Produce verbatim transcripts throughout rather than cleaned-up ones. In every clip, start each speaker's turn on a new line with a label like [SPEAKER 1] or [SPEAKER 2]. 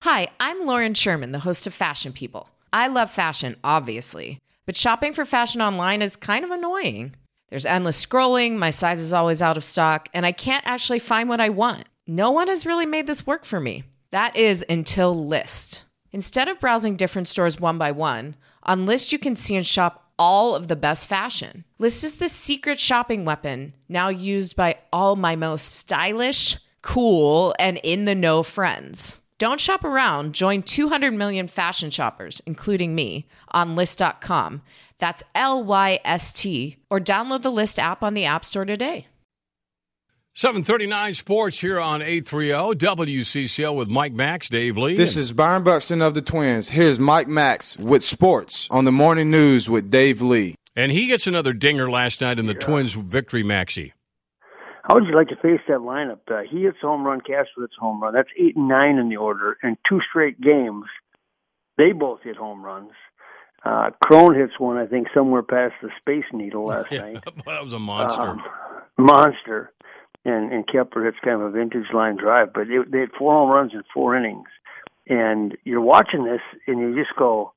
[SPEAKER 1] Hi, I'm Lauren Sherman, the host of Fashion People. I love fashion, obviously, but shopping for fashion online is kind of annoying. There's endless scrolling, my size is always out of stock, and I can't actually find what I want. No one has really made this work for me. That is until Lyst. Instead of browsing different stores one by one, on Lyst you can see and shop all of the best fashion. Lyst is the secret shopping weapon now used by all my most stylish, cool, and in-the-know friends. Don't shop around. Join two hundred million fashion shoppers, including me, on Lyst dot com. That's L Y S T. Or download the Lyst app on the App Store today.
[SPEAKER 2] seven thirty-nine Sports here on eight thirty W C C L with Mike Max, Dave Lee.
[SPEAKER 3] This is Byron Buxton of the Twins. Here's Mike Max with sports on the Morning News with Dave Lee.
[SPEAKER 2] And he gets another dinger last night in the yeah. Twins' victory, Maxie.
[SPEAKER 4] How would you like to face that lineup? Uh, he hits home run, Castro hits home run. That's eight and nine in the order. In two straight games, they both hit home runs. Uh, Crone hits one, I think, somewhere past the Space Needle last
[SPEAKER 2] yeah,
[SPEAKER 4] night.
[SPEAKER 2] That was a monster.
[SPEAKER 4] Um, monster. And, and Kepler hits kind of a vintage line drive. But it, they had four home runs in four innings. And you're watching this, and you just go,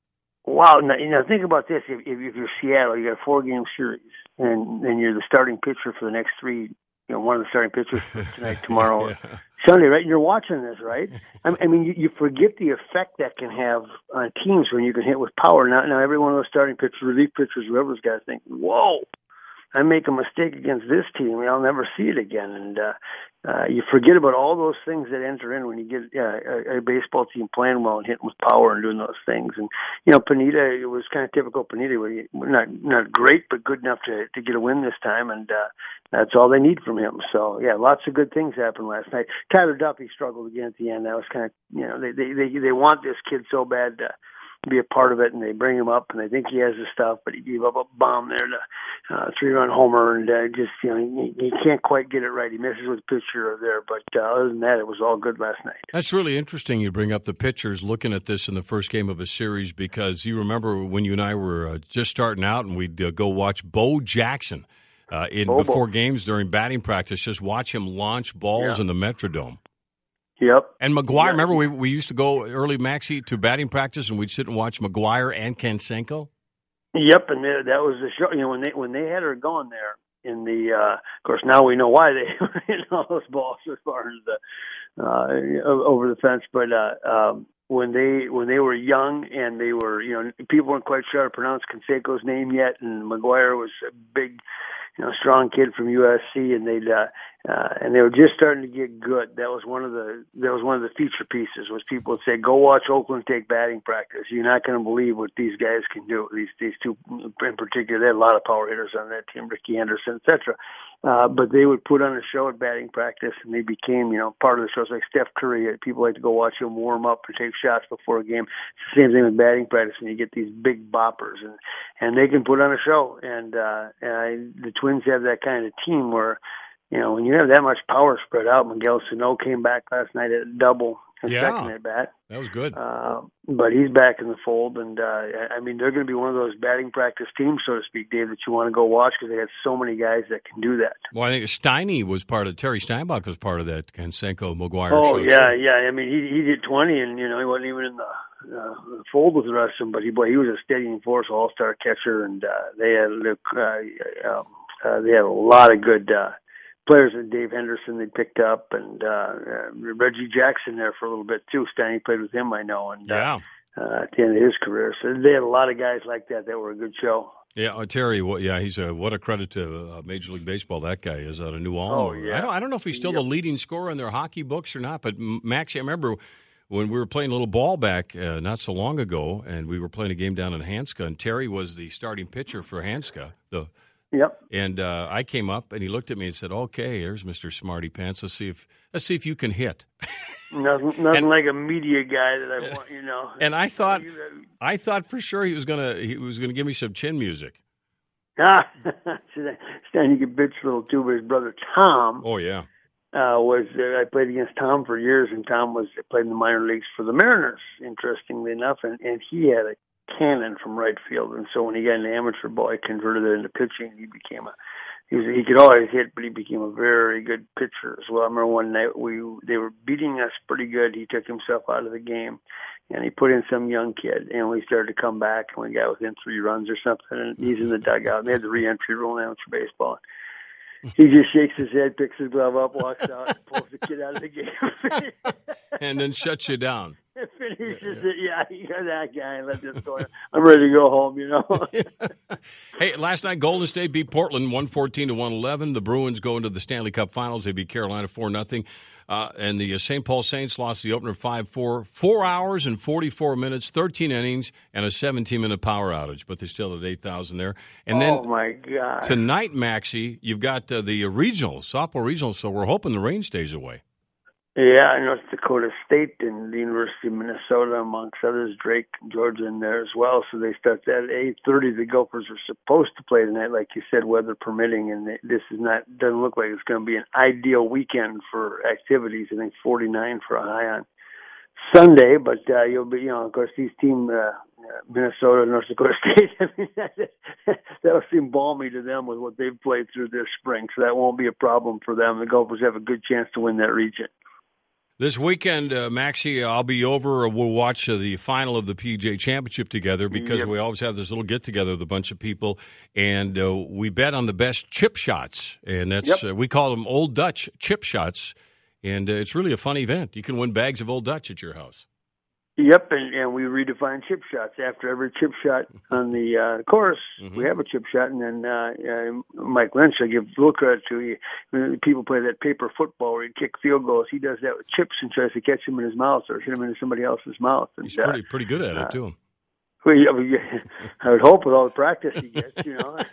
[SPEAKER 4] wow. Now, you know, think about this. If, if, if you're Seattle, you got a four-game series, and, and you're the starting pitcher for the next three, you know, one of the starting pitchers for tonight, tomorrow, yeah. Sunday, right? And you're watching this, right? I, I mean, you, you forget the effect that can have on teams when you can hit with power. Now, now every one of those starting pitchers, relief pitchers, whoever's got to think, whoa, I make a mistake against this team, I'll never see it again. And uh, uh, you forget about all those things that enter in when you get uh, a, a baseball team playing well and hitting with power and doing those things. And, you know, Pineda, it was kind of typical Pineda, where he, not not great, but good enough to, to get a win this time. And uh, that's all they need from him. So, yeah, lots of good things happened last night. Tyler Duffy struggled again at the end. That was kind of, you know, they they they, they want this kid so bad to be a part of it, and they bring him up, and they think he has the stuff, but he gave up a bomb there to uh, three-run homer, and uh, just, you know, he, he can't quite get it right. He misses with the pitcher there, but uh, other than that, it was all good last night.
[SPEAKER 2] That's really interesting you bring up the pitchers looking at this in the first game of a series, because you remember when you and I were uh, just starting out, and we'd uh, go watch Bo Jackson uh, in
[SPEAKER 4] Bobo.
[SPEAKER 2] before games during batting practice, just watch him launch balls yeah. in the Metrodome.
[SPEAKER 4] Yep.
[SPEAKER 2] And McGuire, yeah. remember we we used to go early, Maxie, to batting practice, and we'd sit and watch McGuire and Canseco?
[SPEAKER 4] Yep, and they, that was the show. You know, when they when they had her going there in the, uh, of course, now we know why they were hitting all those balls as far as the uh, over the fence. But uh, um, when they when they were young and they were, you know, people weren't quite sure how to pronounce Canseco's name yet, and McGuire was a big, you know, strong kid from U S C, and they'd. Uh, Uh, and they were just starting to get good. That was one of the that was one of the feature pieces. Was people would say, "Go watch Oakland take batting practice. You're not going to believe what these guys can do." These these two in particular, they had a lot of power hitters on that team, Ricky Anderson, et cetera. Uh, but they would put on a show at batting practice, and they became, you know, part of the shows. Like Steph Curry, people like to go watch him warm up or take shots before a game. It's the same thing with batting practice, when you get these big boppers, and and they can put on a show. And uh, and the Twins have that kind of team where, you know, when you have that much power spread out. Miguel Sano came back last night at a double, a
[SPEAKER 2] yeah,
[SPEAKER 4] second at bat.
[SPEAKER 2] That was good.
[SPEAKER 4] Uh, but he's back in the fold, and uh, I mean, they're going to be one of those batting practice teams, so to speak, Dave, that you want to go watch, because they have so many guys that can do that.
[SPEAKER 2] Well, I think Steiny was part of, Terry Steinbach was part of that Canseco McGuire
[SPEAKER 4] oh,
[SPEAKER 2] show.
[SPEAKER 4] yeah, too. yeah. I mean, he he did twenty, and, you know, he wasn't even in the uh, fold with the rest of them, but he, boy, he was a steadying force, all-star catcher, and uh, they had uh, uh, uh, they had a lot of good uh, players. And Dave Henderson they picked up, and uh, uh, Reggie Jackson there for a little bit too. Stanley played with him, I know, and
[SPEAKER 2] yeah.
[SPEAKER 4] uh, uh, at the end of his career. So they had a lot of guys like that that were a good show.
[SPEAKER 2] Yeah, uh, Terry. Well, yeah, he's a what a credit to uh, Major League Baseball. That guy is out of New Ulm.
[SPEAKER 4] Oh yeah.
[SPEAKER 2] I don't, I don't know if he's still
[SPEAKER 4] yep.
[SPEAKER 2] the leading scorer in their hockey books or not. But Max, I remember when we were playing a little ball back uh, not so long ago, and we were playing a game down in Hanska, and Terry was the starting pitcher for Hanska. The
[SPEAKER 4] Yep.
[SPEAKER 2] And uh, I came up, and he looked at me and said, "Okay, here's Mister Smarty Pants. Let's see if let's see if you can hit."
[SPEAKER 4] nothing, nothing
[SPEAKER 2] and,
[SPEAKER 4] like a media guy that I want, you know.
[SPEAKER 2] And I thought, I thought for sure he was gonna he was gonna give me some chin music.
[SPEAKER 4] Ah, Stan, you could bitch a little too, but his brother Tom.
[SPEAKER 2] Oh yeah.
[SPEAKER 4] Uh, was uh, I played against Tom for years, and Tom was played in the minor leagues for the Mariners. Interestingly enough, and, and he had a cannon from right field, and so when he got into amateur ball, he converted it into pitching. He became a, he was he could always hit, but he became a very good pitcher as well. I remember one night we they were beating us pretty good. He took himself out of the game, and he put in some young kid, and we started to come back, and we got within three runs or something, and he's in the dugout, and they had the re-entry rule now for baseball. He just shakes his head, picks his glove up, walks out, and pulls the kid out of the game.
[SPEAKER 2] And then shuts you down.
[SPEAKER 4] It finishes it. Yeah, you're that guy. Let this go. I'm ready to go home, you know.
[SPEAKER 2] Hey, last night Golden State beat Portland one fourteen to one eleven. The Bruins go into the Stanley Cup Finals. They beat Carolina four nothing. Uh, and the uh, Saint Paul Saints lost the opener five four. Four hours and forty-four minutes, thirteen innings, and a seventeen-minute power outage. But they still had eight thousand there. And then
[SPEAKER 4] oh, my God.
[SPEAKER 2] Tonight, Maxie, you've got uh, the regionals, softball regionals, so we're hoping the rain stays away.
[SPEAKER 4] Yeah, North Dakota State and the University of Minnesota, amongst others, Drake, Georgia in there as well. So they start that at eight thirty. The Gophers are supposed to play tonight, like you said, weather permitting, and this is not doesn't look like it's going to be an ideal weekend for activities. I think forty-nine for a high on Sunday, but uh, you'll be, you know, of course, these teams, uh, Minnesota, North Dakota State, I mean, that, that'll seem balmy to them with what they've played through this spring, so that won't be a problem for them. The Gophers have a good chance to win that region.
[SPEAKER 2] This weekend, uh, Maxie, I'll be over. We'll watch uh, the final of the P G A Championship together because yep. we always have this little get-together with a bunch of people, and uh, we bet on the best chip shots, and that's yep. uh, we call them Old Dutch chip shots, and uh, it's really a fun event. You can win bags of Old Dutch at your house.
[SPEAKER 4] Yep, and, and we redefine chip shots. After every chip shot on the uh, course, mm-hmm. we have a chip shot, and then uh, uh, Mike Lynch, I give a little credit to. He, when people play that paper football where he kick field goals, he does that with chips and tries to catch them in his mouth or hit them into somebody else's mouth. And,
[SPEAKER 2] He's pretty, pretty good at
[SPEAKER 4] uh,
[SPEAKER 2] it, too.
[SPEAKER 4] Well, yeah, I would hope with all the practice he gets, you know.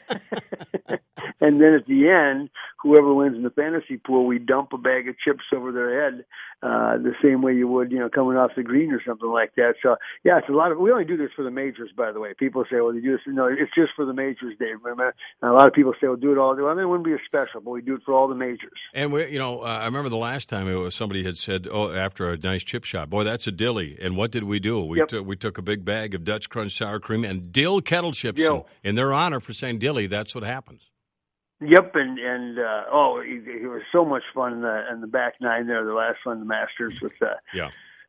[SPEAKER 4] And then at the end, whoever wins in the fantasy pool, we dump a bag of chips over their head, uh, the same way you would, you know, coming off the green or something like that. So, yeah, it's a lot of. We only do this for the majors, by the way. People say, "Well, you do this." No, it's just for the majors, Dave. Remember, and a lot of people say, "Well, do it all." Well, I mean, it wouldn't be a special, but we do it for all the majors.
[SPEAKER 2] And we, you know, uh, I remember the last time it was somebody had said, "Oh, after a nice chip shot, boy, that's a dilly." And what did we do? We
[SPEAKER 4] yep.
[SPEAKER 2] took we took a big bag of Dutch Crunch sour cream and dill kettle chips.
[SPEAKER 4] Dill.
[SPEAKER 2] In, in their honor for saying dilly, that's what happens.
[SPEAKER 4] Yep, and and uh, oh, it, it was so much fun in the, in the back nine there, the last one, the Masters with uh,
[SPEAKER 2] yeah.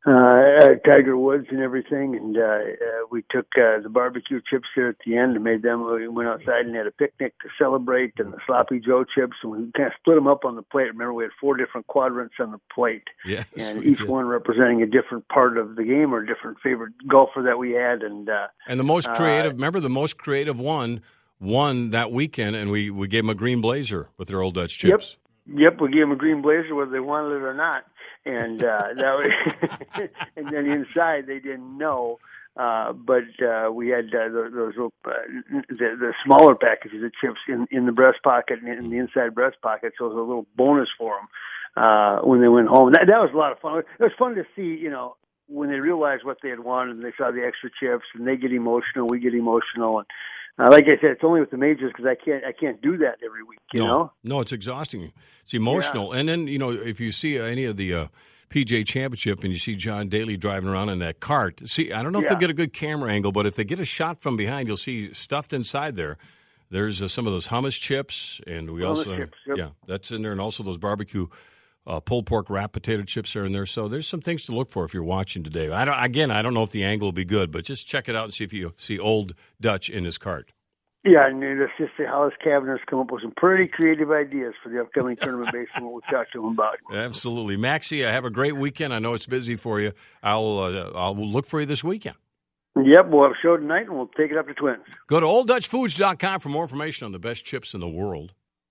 [SPEAKER 4] uh, Tiger Woods and everything, and uh, uh, we took uh, the barbecue chips there at the end and made them. We went outside and had a picnic to celebrate, and the Sloppy Joe chips, and we kind of split them up on the plate. Remember, we had four different quadrants on the plate,
[SPEAKER 2] yes,
[SPEAKER 4] and each did. one representing a different part of the game or a different favorite golfer that we had, and uh,
[SPEAKER 2] and the most creative.
[SPEAKER 4] Uh,
[SPEAKER 2] remember, the most creative one. Won that weekend, and we, we gave them a green blazer with their Old Dutch chips.
[SPEAKER 4] Yep, yep, we gave them a green blazer whether they wanted it or not, and uh, that was, and then inside they didn't know, uh, but uh, we had uh, those little, uh, the, the smaller packages of chips in, in the breast pocket and in the inside breast pocket, so it was a little bonus for them uh, when they went home. That, that was a lot of fun. It was fun to see, you know, when they realized what they had wanted and they saw the extra chips, and they get emotional, we get emotional, and Uh, like I said, it's only with the majors because I can't I can't do that every week. You
[SPEAKER 2] no,
[SPEAKER 4] know,
[SPEAKER 2] no, it's exhausting. It's emotional, yeah. And then you know if you see uh, any of the uh, P G A Championship and you see John Daly driving around in that cart. See, I don't know if
[SPEAKER 4] yeah.
[SPEAKER 2] they'll get a good camera angle, but if they get a shot from behind, you'll see stuffed inside there. There's uh, some of those hummus chips, and we
[SPEAKER 4] hummus
[SPEAKER 2] also
[SPEAKER 4] chips, yep.
[SPEAKER 2] yeah, that's in there, and also those barbecue. Uh, pulled pork wrapped potato chips are in there, so there's some things to look for if you're watching today. I don't, again, I don't know if the angle will be good, but just check it out and see if you see Old Dutch in his cart.
[SPEAKER 4] Yeah, and let's just say Hollis Cavaners come up with some pretty creative ideas for the upcoming tournament based on what we'll talk to them about.
[SPEAKER 2] Absolutely. Maxie, have a great weekend. I know it's busy for you. I'll uh, I'll look for you this weekend.
[SPEAKER 4] Yep, we'll have a show tonight, and we'll take it up to Twins.
[SPEAKER 2] Go to old dutch foods dot com for more information on the best chips in the world.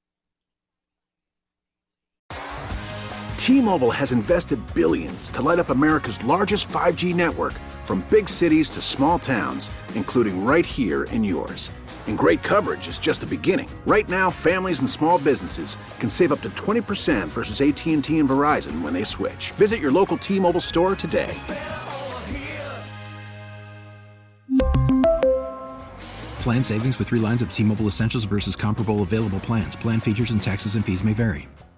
[SPEAKER 5] T-Mobile has invested billions to light up America's largest five G network, from big cities to small towns, including right here in yours. And great coverage is just the beginning. Right now, families and small businesses can save up to twenty percent versus A T and T and Verizon when they switch. Visit your local T-Mobile store today.
[SPEAKER 6] Plan savings with three lines of T-Mobile Essentials versus comparable available plans. Plan features and taxes and fees may vary.